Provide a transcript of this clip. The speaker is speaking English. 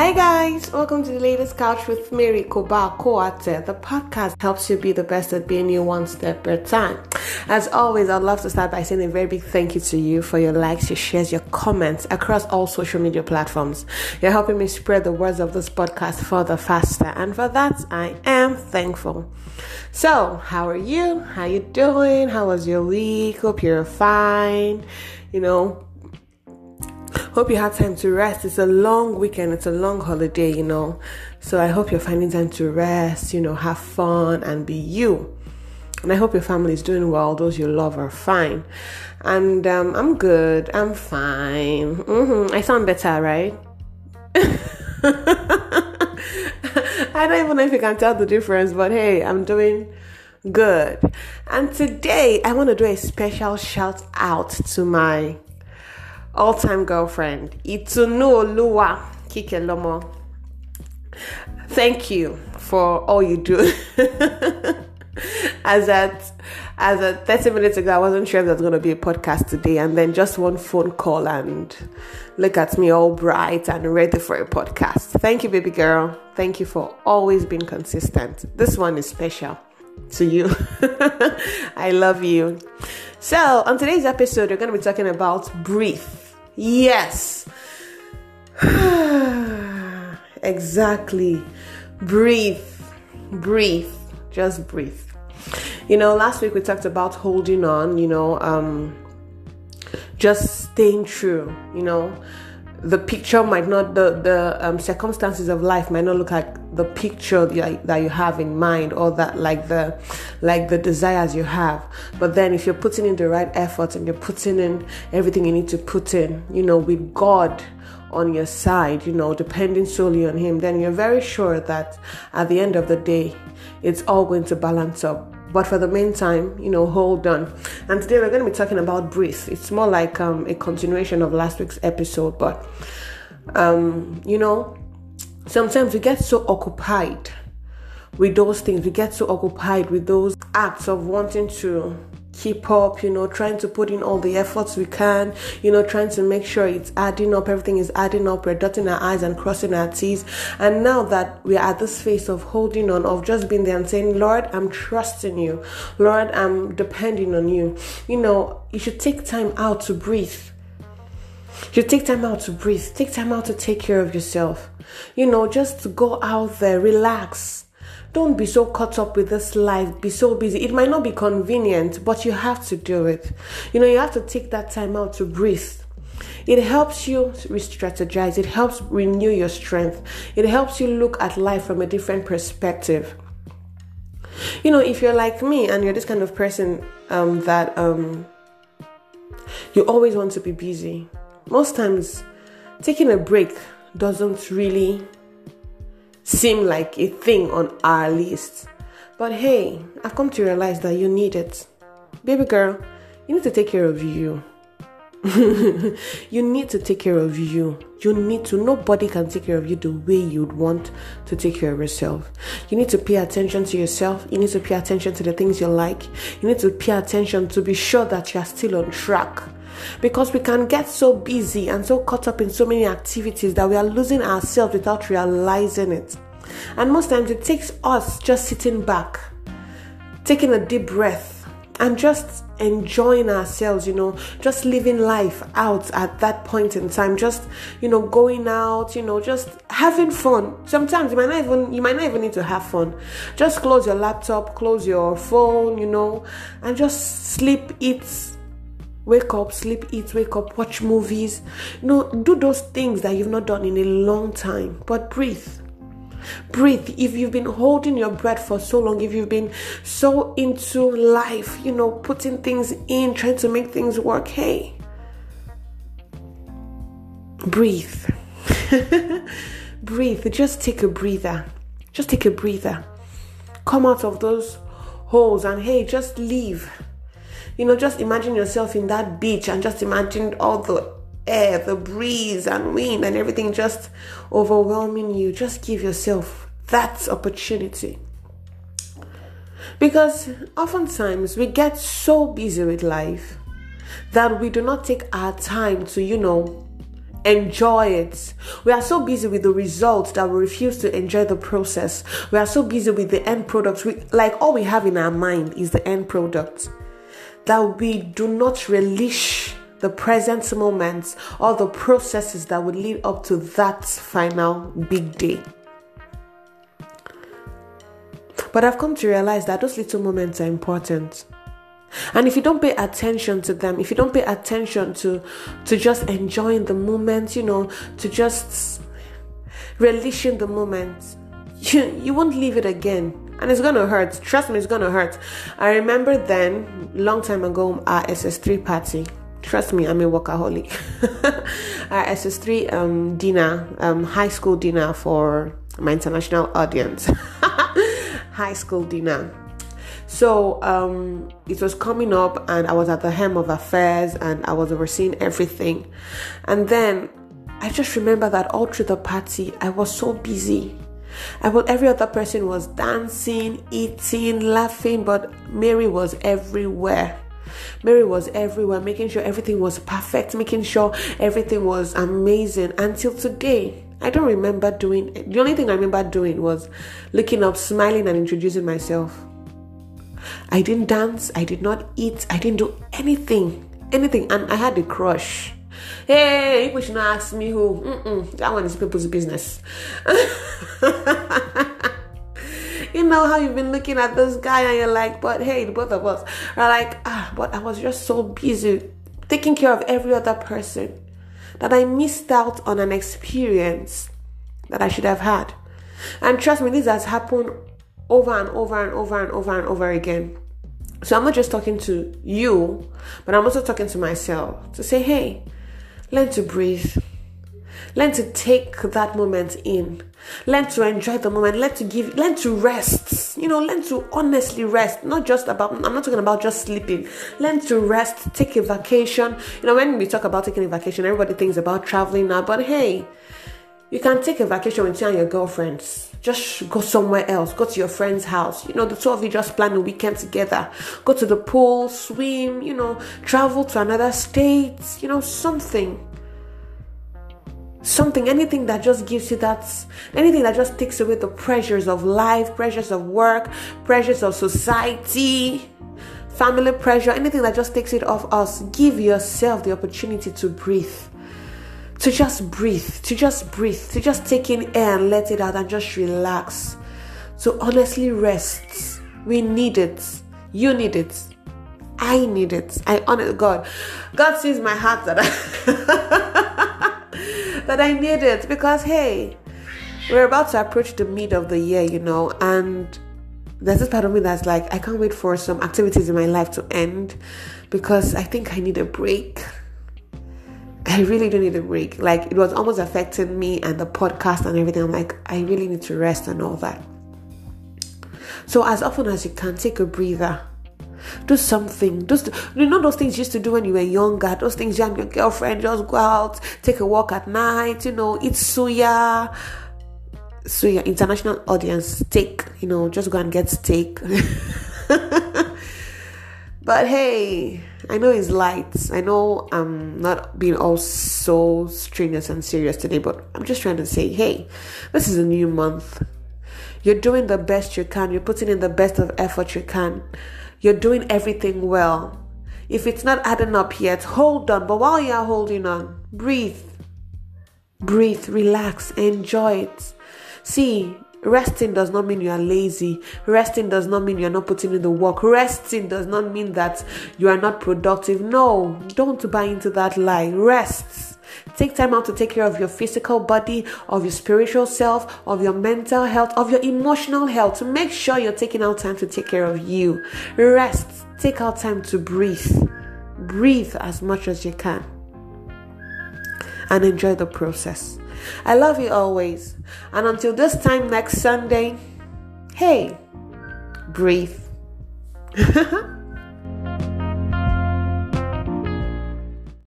Hi guys, welcome to the latest Couch with Mary Koba Koate. The podcast helps you be the best at being you one step at a time. As always, I'd love to start by saying a very big thank you to you for your likes, your shares, your comments across all social media platforms. You're helping me spread the words of this podcast further faster, and for that, I am thankful. So, how are you? How you doing? How was your week? Hope you're fine. Hope you had time to rest. It's a long weekend. It's a long holiday, So I hope you're finding time to rest, have fun and be you. And I hope your family is doing well. Those you love are fine. And I'm good. I'm fine. I sound better, right? I don't even know if you can tell the difference, but hey, I'm doing good. And today I want to do a special shout out to my all-time girlfriend, Itunuoluwa Kikelomo. Thank you for all you do. As at 30 minutes ago, I wasn't sure if there was going to be a podcast today, and then just one phone call and look at me all bright and ready for a podcast. Thank you, baby girl. Thank you for always being consistent. This one is special to you. I love you. So on today's episode, we're going to be talking about breathe. Yes. Exactly. Breathe. Just breathe. Last week we talked about holding on, just staying true. The picture might not, the circumstances of life might not look like the picture that you have in mind, or that like the desires you have. But then if you're putting in the right effort and you're putting in everything you need to put in, with God on your side, depending solely on Him, then you're very sure that at the end of the day, it's all going to balance up. But for the meantime, hold on. And today we're going to be talking about breathe. It's more like a continuation of last week's episode. But, sometimes we get so occupied with those things. We get so occupied with those acts of wanting to keep up, trying to put in all the efforts we can, trying to make sure it's adding up, everything is adding up, we're dotting our I's and crossing our T's. And now that we're at this phase of holding on, of just being there and saying, Lord, I'm trusting you. Lord, I'm depending on you. You should take time out to breathe. You take time out to breathe. Take time out to take care of yourself. Just to go out there, relax. Don't be so caught up with this life. Be so busy. It might not be convenient, but you have to do it. You have to take that time out to breathe. It helps you re-strategize. It helps renew your strength. It helps you look at life from a different perspective. If you're like me and you're this kind of person that you always want to be busy, most times taking a break doesn't really seem like a thing on our list. But hey, I've come to realize that you need it. Baby girl, you need to take care of you. You need to take care of you. Nobody can take care of you the way you'd want to take care of yourself. You need to pay attention to yourself. You need to pay attention to the things you like. You need to pay attention to be sure that you're still on track. Because we can get so busy and so caught up in so many activities that we are losing ourselves without realizing it. And most times it takes us just sitting back, taking a deep breath, and just enjoying ourselves, just living life out at that point in time, just, going out, just having fun. Sometimes you might not even need to have fun. Just close your laptop, close your phone, and just sleep, eat, wake up, sleep, eat, wake up, watch movies. Do those things that you've not done in a long time. But breathe. If you've been holding your breath for so long, if you've been so into life, putting things in, trying to make things work, hey, breathe. Breathe. Just take a breather. Come out of those holes and hey, just leave. Just imagine yourself in that beach and just imagine all the air, the breeze and wind and everything just overwhelming you. Just give yourself that opportunity. Because oftentimes we get so busy with life that we do not take our time to, enjoy it. We are so busy with the result that we refuse to enjoy the process. We are so busy with the end product. All we have in our mind is the end product, that we do not relish the present moments or the processes that would lead up to that final big day. But I've come to realize that those little moments are important. And if you don't pay attention to them, if you don't pay attention to just enjoying the moment, to just relishing the moment, you won't leave it again. And it's going to hurt. Trust me, it's going to hurt. I remember then, long time ago, our SS3 party. Trust me, I'm a workaholic. Our SS3 dinner, high school dinner for my international audience. High school dinner. So it was coming up, and I was at the helm of affairs, and I was overseeing everything. And then I just remember that all through the party, I was so busy. Every other person was dancing, eating, laughing, but Mary was everywhere. Mary was everywhere, making sure everything was perfect, making sure everything was amazing. Until today, I don't remember doing it. The only thing I remember doing was looking up, smiling, and introducing myself. I didn't dance, I did not eat, I didn't do anything. And I had a crush. Hey, people should not ask me who. That one is people's business. You know how you've been looking at this guy and you're like, but hey, the both of us are like, but I was just so busy taking care of every other person that I missed out on an experience that I should have had. And trust me, this has happened over and over and over and over and over again. So I'm not just talking to you, but I'm also talking to myself to say, hey, learn to breathe. Learn to take that moment in. Learn to enjoy the moment. Learn to rest. Learn to honestly rest. I'm not talking about just sleeping. Learn to rest. Take a vacation. When we talk about taking a vacation, everybody thinks about traveling now. But hey, you can take a vacation with you and your girlfriends. Just go somewhere else. Go to your friend's house. The two of you just plan a weekend together. Go to the pool, swim, travel to another state, something, anything that just gives you anything that just takes away the pressures of life, pressures of work, pressures of society, family pressure, anything that just takes it off us. Give yourself the opportunity to breathe. To just take in air and let it out and just relax. So honestly rest. We need it. You need it. I need it. I honor God. God sees my heart that I need it, because hey, we're about to approach the mid of the year, and there's this part of me that's like, I can't wait for some activities in my life to end, because I think I need a break. I really do need a break. It was almost affecting me and the podcast and everything. I'm like, I really need to rest and all that. So as often as you can, take a breather. Do something. Those things you used to do when you were younger. Those things you and your girlfriend just go out, take a walk at night, eat suya. Suya, international audience, steak. Just go and get steak. But hey, I know it's light. I know I'm not being all so strenuous and serious today, but I'm just trying to say, hey, this is a new month. You're doing the best you can. You're putting in the best of effort you can. You're doing everything well. If it's not adding up yet, hold on. But while you're holding on, breathe. Breathe, relax, enjoy it. See, resting does not mean you are lazy. Resting does not mean you're not putting in the work. Resting does not mean that you are not productive. No, don't buy into that lie. Rest. Take time out to take care of your physical body, of your spiritual self, of your mental health, of your emotional health. To make sure you're taking out time to take care of you. Rest. Take out time to breathe. Breathe as much as you can. And enjoy the process. I love you always. And until this time next Sunday, hey, breathe.